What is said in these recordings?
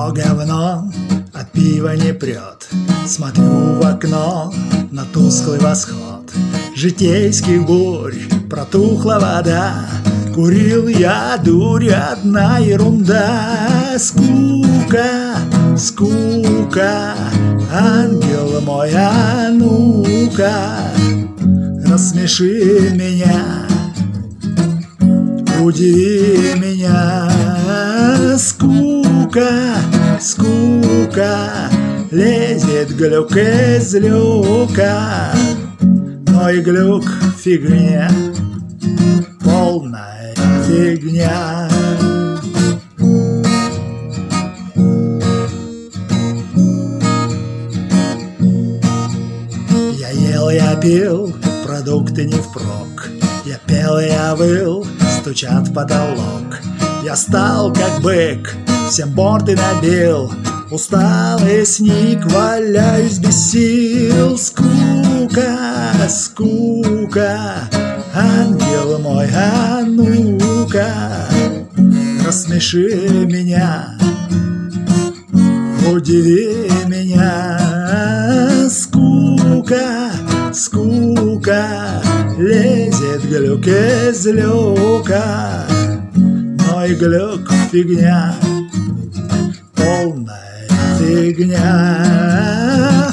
Все говно, а пиво не прет. Смотрю в окно на тусклый восход житейских бурь, протухла вода. Курил я, дурь, одна ерунда. Скука, скука, ангел мой, а ну-ка, рассмеши меня, удиви меня. Скука, скука, лезет глюк из люка, но и глюк фигня, полная фигня. Я ел, я пил, продукты не впрок. Я пел, я выл, стучат в потолок. Я стал как бык, всем борты набил. Усталый сник, валяюсь без сил. Скука, скука, ангел мой, а ну-ка, рассмеши меня, удиви меня. Скука, скука, лезет глюк из люка, но и глюк фигня, полная фигня.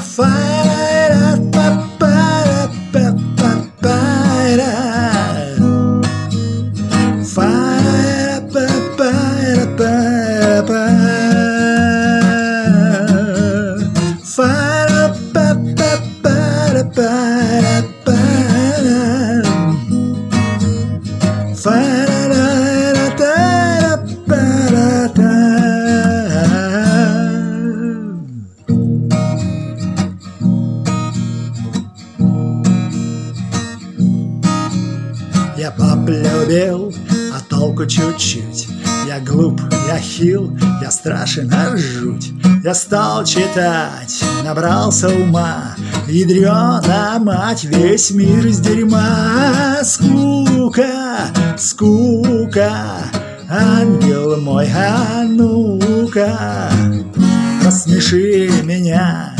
Я баб любил, а толку чуть-чуть. Я глуп, я хил, я страшен, а жуть. Я стал читать, набрался ума. Ядрёна мать, весь мир из дерьма. Скука, скука, ангел мой, а ну-ка, рассмеши меня,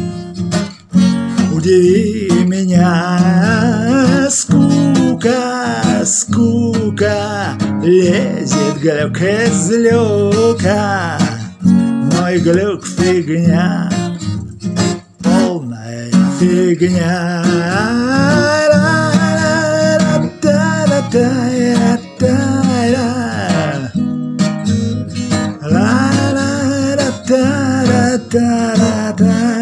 удиви меня. Скука, скука, лезет глюк из люка, но и глюк фигня, полная фигня. La